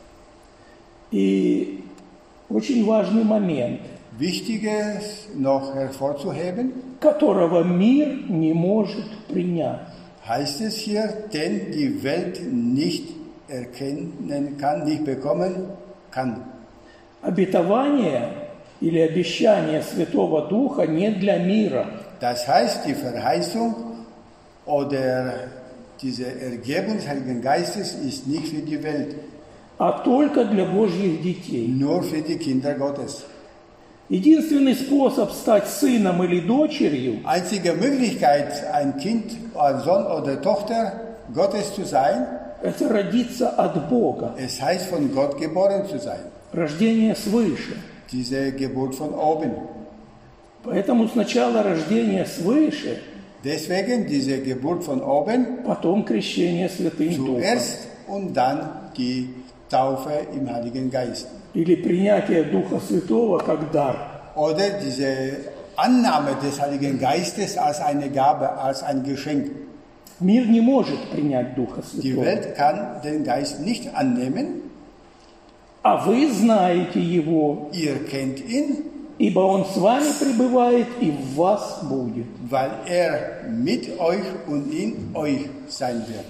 Speaker 1: И очень важный момент,
Speaker 2: Wichtiges noch hervorzuheben,
Speaker 1: которого мир не может принять.
Speaker 2: heißt es hier, denn die Welt nicht erkennen kann, nicht bekommen kann.
Speaker 1: Обетование или обещание Святого Духа не для мира.
Speaker 2: Das heißt, die Verheißung oder diese Ergebung des Heiligen Geistes ist nicht für die Welt,
Speaker 1: А только для Божьих детей.
Speaker 2: nur für die Kinder Gottes.
Speaker 1: Единственный способ стать сыном или дочерью
Speaker 2: Einzige Möglichkeit, ein Kind, ein Sohn oder Tochter Gottes zu sein,
Speaker 1: – это родиться от Бога.
Speaker 2: es heißt, von Gott geboren zu sein.
Speaker 1: Рождение свыше.
Speaker 2: Diese Geburt von oben.
Speaker 1: Поэтому сначала рождение свыше,
Speaker 2: Deswegen diese Geburt von oben,
Speaker 1: потом крещение Святым Духом.
Speaker 2: zuerst und dann die Taufe im Heiligen Geist.
Speaker 1: Или принятие Духа Святого как дар.
Speaker 2: Oder diese Annahme des Heiligen Geistes als eine Gabe, als ein Geschenk.
Speaker 1: Мир не может принять Духа
Speaker 2: Die
Speaker 1: Святого.
Speaker 2: Welt kann den Geist nicht annehmen.
Speaker 1: А вы знаете Его,
Speaker 2: Ihr kennt ihn,
Speaker 1: ибо Он с вами пребывает и в вас будет.
Speaker 2: weil er mit euch und in euch sein wird.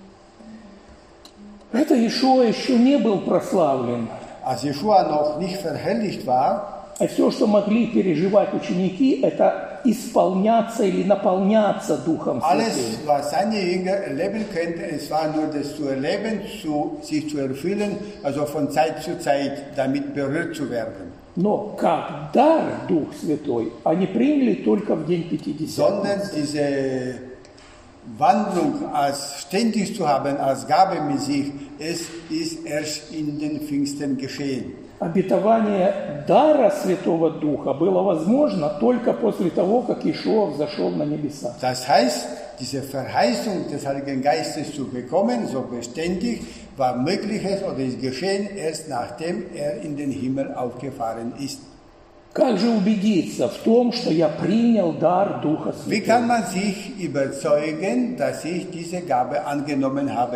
Speaker 1: Это Иешуа еще не был прославлен.
Speaker 2: Als Jeschua noch nicht verherrlicht war,
Speaker 1: А все, что могли переживать ученики, это исполняться или наполняться Духом
Speaker 2: alles,
Speaker 1: Святым.
Speaker 2: was seine Jünger erleben könnten, es war nur das zu erleben, zu, sich zu erfüllen, also von Zeit zu Zeit damit berührt zu werden.
Speaker 1: Но как дар Дух Святой они приняли только в день
Speaker 2: Sondern
Speaker 1: Пятидесятницы.
Speaker 2: diese Wandlung als ständig zu haben, als Gabe mit sich, es ist erst in den Pfingsten geschehen.
Speaker 1: Обетование дара Святого Духа было возможно только после того, как Иешуа взошел на небеса.
Speaker 2: Das heißt, diese Verheißung des Heiligen Geistes zu bekommen, so beständig, war mögliches oder ist geschehen erst nachdem er in den Himmel aufgefahren ist.
Speaker 1: Как же убедиться в том, что я принял дар Духа
Speaker 2: Wie kann
Speaker 1: Святого?
Speaker 2: man sich überzeugen, dass ich diese Gabe angenommen habe?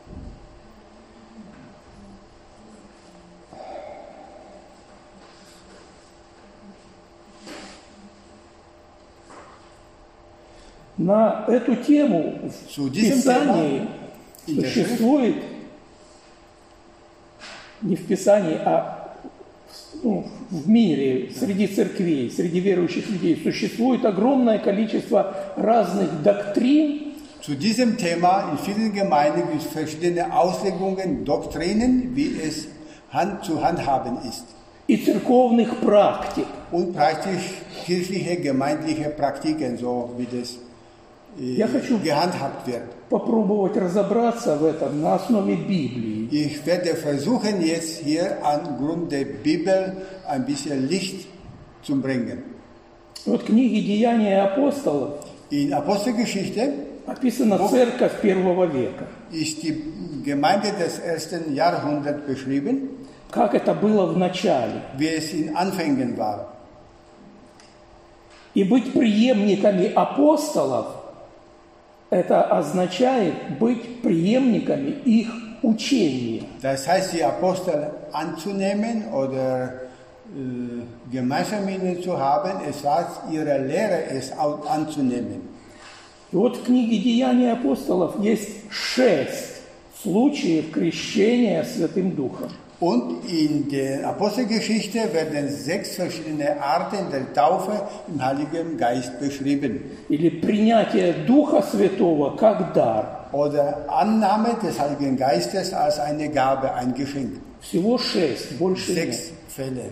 Speaker 1: На эту тему в
Speaker 2: Zu diesem
Speaker 1: Писании
Speaker 2: in der
Speaker 1: существует, не в Писании, а ну, в мире, среди церквей, среди верующих людей, существует огромное количество разных доктрин,
Speaker 2: Zu diesem Thema in vielen Gemeinden gibt es verschiedene Auslegungen, Doktrinen, wie es hand zu handhaben ist.
Speaker 1: и церковных практик.
Speaker 2: Und praktisch kirchliche, gemeindliche Praktiken, so wie das äh,
Speaker 1: Я хочу
Speaker 2: gehandhabt wird.
Speaker 1: попробовать разобраться в этом на основе Библии.
Speaker 2: Ich werde versuchen, jetzt hier angrund der Bibel ein bisschen Licht zu bringen.
Speaker 1: Вот в книге «Деяния апостолов»
Speaker 2: In Apostelgeschichte
Speaker 1: описана церковь первого века.
Speaker 2: ist die Gemeinde des ersten Jahrhunderts beschrieben,
Speaker 1: Как это было в начале.
Speaker 2: wie es in Anfängen war.
Speaker 1: И быть преемниками апостолов это означает быть преемниками их учения.
Speaker 2: Das heißt, die Apostel anzunehmen oder äh, gemeinsam mit ihnen zu haben, es war ihre Lehre, es auch anzunehmen.
Speaker 1: И вот в книге «Деяния апостолов» есть шесть случаев крещения Святым Духом.
Speaker 2: Und in der Apostelgeschichte werden sechs verschiedene Arten der Taufe im Heiligen Geist beschrieben.
Speaker 1: Или принятие Духа Святого как дар.
Speaker 2: Oder Annahme des Heiligen Geistes als eine Gabe, ein Geschenk.
Speaker 1: Всего шесть, больше нет.
Speaker 2: Sechs Fälle,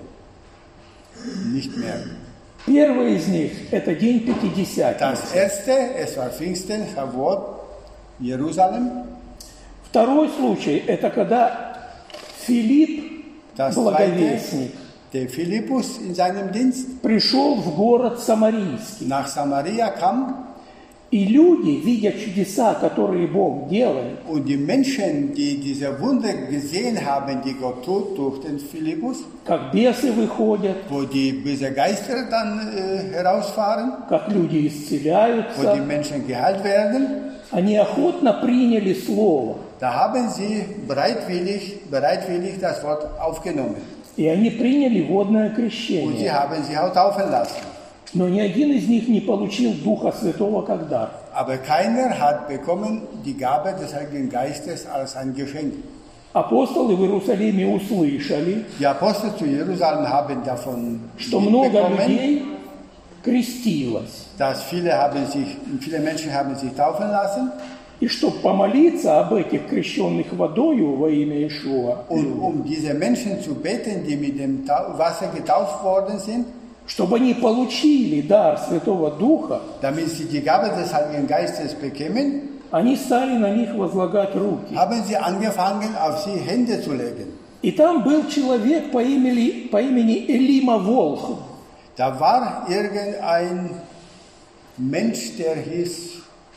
Speaker 2: nicht mehr.
Speaker 1: Первый из них – это день Пятидесятницы.
Speaker 2: Das erste, es war Pfingsten, Shavuot, Jerusalem.
Speaker 1: Второй случай – это когда Филипп,
Speaker 2: Das
Speaker 1: благовестник,
Speaker 2: zweite, der Philippus in seinem Dienst
Speaker 1: пришел в город Самарийский.
Speaker 2: nach Samaria kam.
Speaker 1: И люди, видя чудеса, которые Бог делает,
Speaker 2: Und die Menschen, die diese Wunder gesehen haben, die Gott tut durch den Philippus,
Speaker 1: как бесы выходят,
Speaker 2: wo die böse Geister dann äh, herausfahren,
Speaker 1: как люди
Speaker 2: wo die
Speaker 1: исцеляются,
Speaker 2: Menschen geheilt werden,
Speaker 1: они охотно приняли Слово.
Speaker 2: da haben sie bereitwillig, bereitwillig das Wort aufgenommen.
Speaker 1: И они приняли водное
Speaker 2: Und sie
Speaker 1: крещение.
Speaker 2: haben sich auch taufen lassen.
Speaker 1: Но ни один из них не получил Духа Святого как дар.
Speaker 2: Aber keiner hat bekommen die Gabe des Heiligen Geistes als ein Geschenk.
Speaker 1: Апостолы в Иерусалиме услышали,
Speaker 2: Die Apostel zu Jerusalem haben davon
Speaker 1: что много
Speaker 2: mitbekommen,
Speaker 1: людей крестилось.
Speaker 2: dass viele, haben sich, viele Menschen haben sich taufen lassen.
Speaker 1: И чтобы помолиться об этих крещенных водою во имя Иешуа,
Speaker 2: Und um diese Menschen zu beten, die mit dem Tau- Wasser getauft worden sind,
Speaker 1: чтобы они получили дар Святого Духа,
Speaker 2: damit sie die Gabe des Heiligen Geistes bekämen,
Speaker 1: они стали на них возлагать руки.
Speaker 2: haben sie angefangen, auf sie Hände zu legen.
Speaker 1: И там был человек по имени, по имени Элима Волхов.
Speaker 2: Da war irgendein Mensch, der hieß,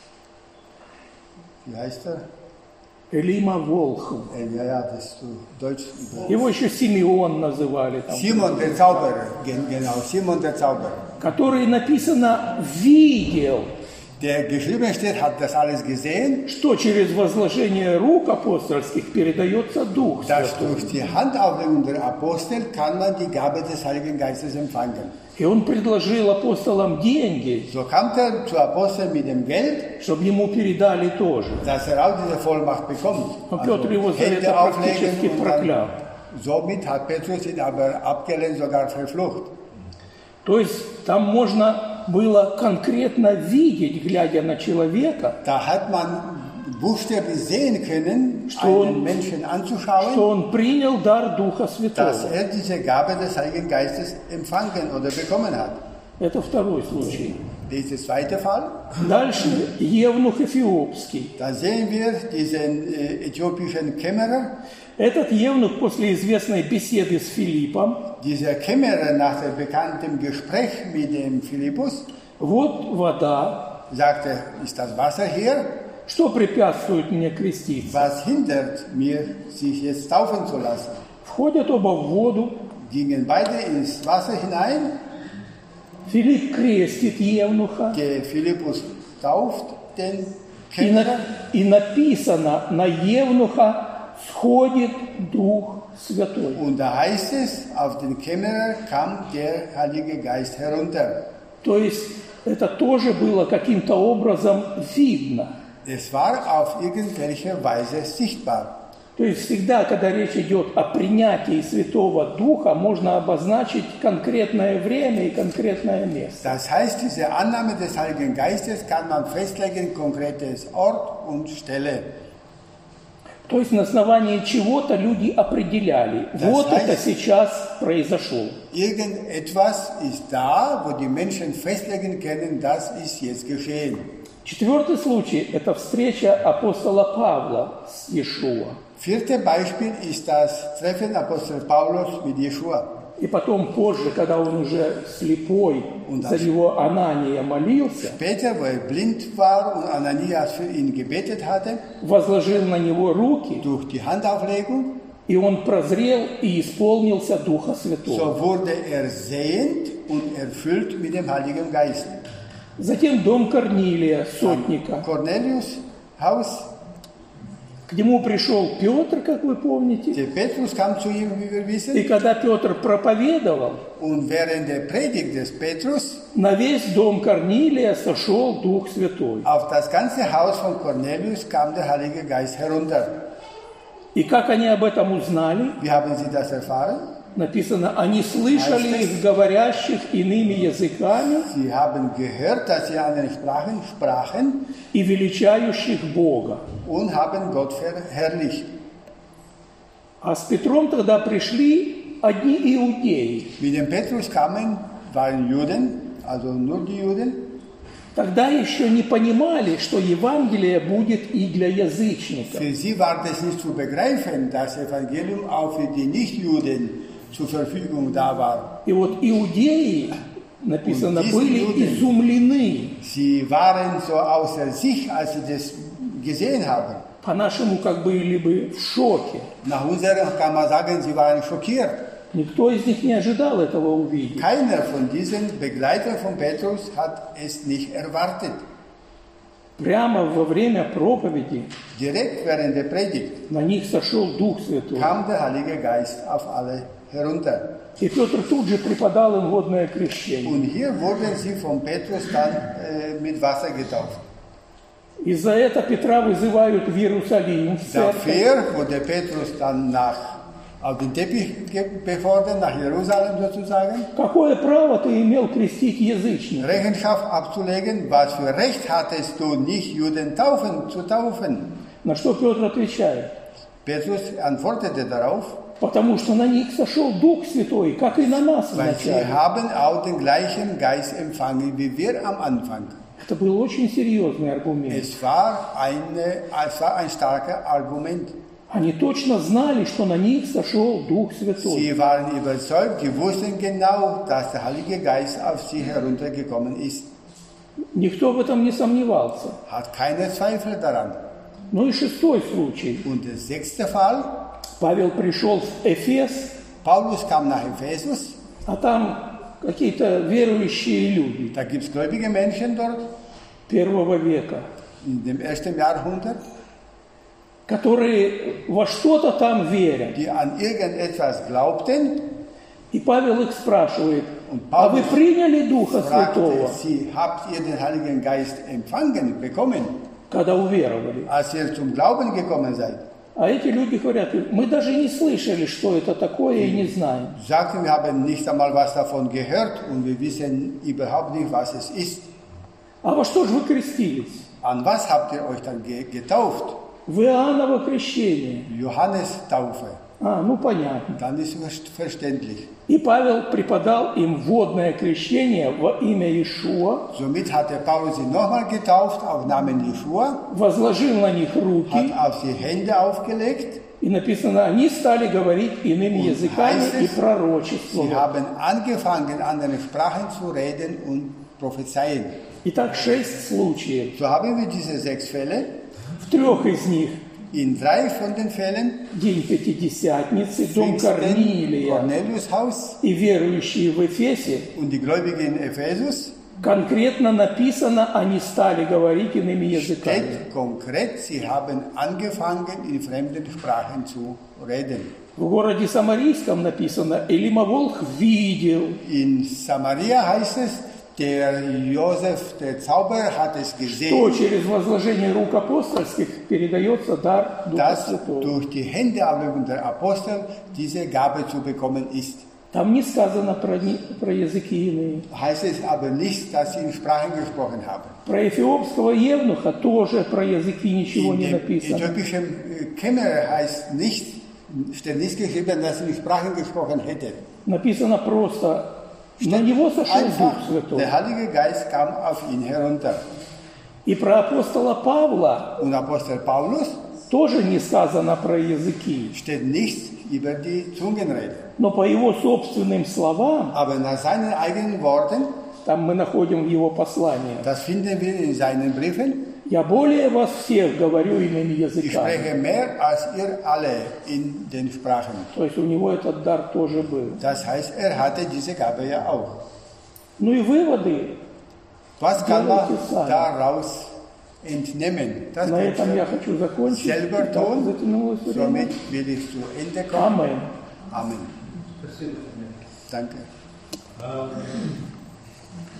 Speaker 2: wie heißt er?
Speaker 1: Элима Волхов.
Speaker 2: Äh, ja, ja, das ist so Deutsch.
Speaker 1: Его еще Симеон называли. Там,
Speaker 2: Simon der Zauberer, gen- genau, Simon der Zauberer.
Speaker 1: который написано «видел»,
Speaker 2: Der geschrieben steht, hat das alles gesehen,
Speaker 1: что через возложение рук апостольских передается Дух
Speaker 2: dass
Speaker 1: Святой.
Speaker 2: durch die Handauflegung der Apostel kann man die Gabe des Heiligen Geistes empfangen.
Speaker 1: И он предложил апостолам деньги,
Speaker 2: So kam er zu Aposteln mit dem Geld,
Speaker 1: чтобы ему передали тоже.
Speaker 2: dass er auch diese Vollmacht bekommt.
Speaker 1: Но Петр его за это
Speaker 2: Hände auflegen
Speaker 1: практически
Speaker 2: und
Speaker 1: проклял.
Speaker 2: dann, somit hat Petrus ihn aber abgelehnt, sogar verflucht.
Speaker 1: То есть там можно было конкретно видеть, глядя на человека,
Speaker 2: Da hat man buchstäblich sehen können,
Speaker 1: Что
Speaker 2: einen
Speaker 1: он-
Speaker 2: Menschen
Speaker 1: что
Speaker 2: anzuschauen,
Speaker 1: он принял дар Духа
Speaker 2: dass
Speaker 1: Святого.
Speaker 2: er diese Gabe des Heiligen Geistes empfangen oder bekommen hat.
Speaker 1: Это второй случай.
Speaker 2: Dieser zweite Fall,
Speaker 1: Дальше Евнух Эфиопский.
Speaker 2: da sehen wir diesen äh, äthiopischen Kämmerer.
Speaker 1: Этот Евнух после известной беседы с Филиппом,
Speaker 2: Dieser Kämmerer nach dem bekannten Gespräch mit dem Philippus
Speaker 1: вот вода,
Speaker 2: sagte, ist das Wasser hier?
Speaker 1: что препятствует мне креститься?
Speaker 2: Was hindert mir, sich jetzt taufen zu lassen?
Speaker 1: Входят оба в воду,
Speaker 2: Gingen beide ins Wasser hinein.
Speaker 1: Филипп крестит Евнуха,
Speaker 2: Der Philippus tauft den
Speaker 1: и, на-
Speaker 2: Kämmerer.
Speaker 1: и написано, на Евнуха сходит Дух Святой.
Speaker 2: Und da heißt es, auf den Kämmerer kam der Heilige Geist herunter.
Speaker 1: То есть это тоже было каким-то образом видно.
Speaker 2: Es war auf irgendwelche Weise sichtbar.
Speaker 1: То есть всегда, когда речь идет о принятии Святого Духа, можно обозначить конкретное время и конкретное место.
Speaker 2: Das heißt, diese Annahme des Heiligen Geistes kann man festlegen, konkretes Ort und Stelle.
Speaker 1: То есть на основании чего-то люди определяли, вот
Speaker 2: heißt-
Speaker 1: это сейчас произошло.
Speaker 2: Irgendetwas ist da, wo die Menschen festlegen können, das ist jetzt geschehen.
Speaker 1: Четвертый случай – это встреча апостола Павла с Иешуа.
Speaker 2: Viertes Beispiel ist das Treffen Apostel Paulus mit Jeschua.
Speaker 1: И потом позже, когда он уже слепой,
Speaker 2: Und
Speaker 1: за
Speaker 2: das-
Speaker 1: него Анания молился,
Speaker 2: Später, wo er blind war und Ananias für ihn gebetet hatte,
Speaker 1: возложил на него руки,
Speaker 2: durch die Handauflegung,
Speaker 1: и он прозрел и исполнился Духа Святого.
Speaker 2: so wurde er sehend und erfüllt mit dem Heiligen Geist.
Speaker 1: Затем дом Корнилия, сотника.
Speaker 2: Cornelius Haus.
Speaker 1: К нему пришел Петр, как вы помните.
Speaker 2: Der Petrus kam zu ihm, wie wir
Speaker 1: И
Speaker 2: wissen.
Speaker 1: когда Петр проповедовал,
Speaker 2: Und während der Predigt des Petrus
Speaker 1: на весь дом Корнилия сошел Дух Святой.
Speaker 2: auf das ganze Haus von Cornelius kam der Heilige Geist herunter.
Speaker 1: И как они об этом узнали?
Speaker 2: Wie haben Sie das erfahren?
Speaker 1: Написано, они слышали их говорящих иными языками
Speaker 2: Sie haben gehört, dass sie anderen Sprachen sprachen
Speaker 1: и величающих Бога.
Speaker 2: und haben Gott verherrlicht.
Speaker 1: А с Петром тогда пришли одни иудеи.
Speaker 2: Mit dem Petrus kamen, waren Juden, also nur die Juden.
Speaker 1: Тогда еще не понимали, что Евангелие будет и для язычников.
Speaker 2: Für sie war das nicht zu begreifen, dass das Evangelium auch für die Nichtjuden zur Verfügung da war.
Speaker 1: И вот иудеи, написано,
Speaker 2: Und diese
Speaker 1: были
Speaker 2: Juden-
Speaker 1: изумлены.
Speaker 2: Sie waren so außer sich, als sie das gesehen haben.
Speaker 1: По-нашему, как были бы в шоке.
Speaker 2: Nach unserer kann man sagen, sie waren schockiert.
Speaker 1: Никто из них не ожидал этого увидеть.
Speaker 2: Keiner von diesen Begleitern von Petrus hat es nicht erwartet.
Speaker 1: Прямо во время проповеди
Speaker 2: Direkt während der Predigt
Speaker 1: на них сошел Дух Святой.
Speaker 2: kam der Heilige Geist auf alle herunter.
Speaker 1: И Петр тут же преподал им водное крещение.
Speaker 2: Und hier wurden sie von Petrus dann äh, mit Wasser getauft.
Speaker 1: И за это Петра вызывают в Иерусалим, в церковь.
Speaker 2: Dafür wurde Petrus dann nach, auf den Teppich ge- befordert, nach Jerusalem sozusagen,
Speaker 1: Какое право ты имел крестить язычников?
Speaker 2: Rechenschaft abzulegen, was für Recht hattest du, nicht Juden taufen, zu taufen.
Speaker 1: На что Петр отвечает?
Speaker 2: Petrus antwortete darauf,
Speaker 1: Потому что на них сошел Дух Святой, как и на нас
Speaker 2: weil sie
Speaker 1: вначале.
Speaker 2: haben auch den gleichen Geist empfangen wie wir am Anfang.
Speaker 1: Это был очень серьезный аргумент.
Speaker 2: Es war, eine, es war ein starker Argument.
Speaker 1: Они точно знали, что на них сошел Дух Святой.
Speaker 2: Sie waren überzeugt, sie wussten genau, dass der Heilige Geist auf sie heruntergekommen ist.
Speaker 1: Никто в этом не сомневался.
Speaker 2: Hat keiner Zweifel daran.
Speaker 1: Ну и шестой случай.
Speaker 2: Und der sechste Fall,
Speaker 1: Павел пришел в Эфес,
Speaker 2: Paulus kam nach Ephesus,
Speaker 1: а там какие-то верующие люди
Speaker 2: da gibt es gläubige Menschen dort,
Speaker 1: первого века,
Speaker 2: in dem ersten Jahrhundert,
Speaker 1: которые во что-то там верят.
Speaker 2: die an irgendetwas glaubten,
Speaker 1: И Павел их спрашивает,
Speaker 2: Und
Speaker 1: а вы
Speaker 2: Paulus
Speaker 1: приняли Духа
Speaker 2: fragte
Speaker 1: Святого,
Speaker 2: sie, habt ihr den Heiligen Geist empfangen, bekommen,
Speaker 1: когда уверовали?
Speaker 2: als ihr zum Glauben gekommen seid?
Speaker 1: А эти люди говорят, мы даже не слышали, что это такое, и не знаем.
Speaker 2: Sagten, wir haben nicht einmal was davon gehört und wir wissen überhaupt nicht, was es ist.
Speaker 1: А во что же вы крестились?
Speaker 2: An was habt ihr euch dann ge- getauft?
Speaker 1: В Иоанново крещение.
Speaker 2: Johannes-Taufe.
Speaker 1: А, ну понятно.
Speaker 2: Dann ist es verständlich.
Speaker 1: И Павел преподал им водное крещение во имя Иешуа,
Speaker 2: Somit hat der Paulus sie nochmal getauft auf Namen Jeschua,
Speaker 1: возложил на них
Speaker 2: hat
Speaker 1: руки,
Speaker 2: auf sie Hände aufgelegt.
Speaker 1: и написано, они стали говорить иными
Speaker 2: Und
Speaker 1: языками
Speaker 2: heißt
Speaker 1: и
Speaker 2: es,
Speaker 1: пророчествовать.
Speaker 2: Sie haben angefangen, andere Sprachen zu reden und prophezeien.
Speaker 1: Итак, шесть случаев.
Speaker 2: So haben wir diese sechs Fälle.
Speaker 1: В трех из них
Speaker 2: In drei von den Fällen
Speaker 1: день Пятидесятницы, дом
Speaker 2: Pfingsten,
Speaker 1: Корнилия
Speaker 2: Cornelius Haus
Speaker 1: и верующие в Эфесе,
Speaker 2: und die Gläubigen in Ephesus,
Speaker 1: конкретно написано, они стали говорить иными языками.
Speaker 2: steht konkret, sie haben angefangen, in fremden Sprachen zu reden.
Speaker 1: В городе Самарийском написано, Элимоволх видел.
Speaker 2: In Samaria heißt es, der Josef, der Zauberer, hat es
Speaker 1: Что
Speaker 2: gesehen,
Speaker 1: через возложение рук апостольских передается дар Духа
Speaker 2: dass
Speaker 1: Святого.
Speaker 2: durch die Händeauflegung der Apostel diese Gabe zu bekommen ist.
Speaker 1: Там не сказано про, не- про языки иные.
Speaker 2: Heißt es aber nicht, dass sie in Sprachen gesprochen haben.
Speaker 1: Про эфиопского евнуха тоже про языки ничего
Speaker 2: In
Speaker 1: не
Speaker 2: dem
Speaker 1: написано.
Speaker 2: äthiopischen äh, Kämmerer heißt nicht, steht nicht geschrieben, dass sie in Sprachen gesprochen hätte.
Speaker 1: Написано просто, на него сошел Дух
Speaker 2: Einfach,
Speaker 1: Святой.
Speaker 2: der Heilige Geist kam auf ihn herunter.
Speaker 1: И про апостола Павла
Speaker 2: Und Apostel Paulus
Speaker 1: тоже не сказано про языки.
Speaker 2: steht nichts über die Zungenrede.
Speaker 1: Но по его собственным словам,
Speaker 2: Aber nach seinen eigenen Worten,
Speaker 1: там мы находим в его послании,
Speaker 2: das finden wir in seinen Briefen,
Speaker 1: я более вас всех говорю иными
Speaker 2: ich
Speaker 1: языками.
Speaker 2: spreche mehr als ihr alle in den Sprachen.
Speaker 1: То есть у него этот дар тоже был.
Speaker 2: Das heißt, er hatte diese Gabe ja auch.
Speaker 1: Ну и выводы
Speaker 2: Was kann man
Speaker 1: Делайте сами.
Speaker 2: daraus entnehmen? Das
Speaker 1: На
Speaker 2: könnt
Speaker 1: этом я
Speaker 2: ihr
Speaker 1: хочу закончить.
Speaker 2: selber
Speaker 1: Так
Speaker 2: tun.
Speaker 1: затянулось время.
Speaker 2: Somit will ich zu Ende kommen.
Speaker 1: Amen.
Speaker 2: Amen.
Speaker 3: Спасибо.
Speaker 2: Danke.
Speaker 3: Amen.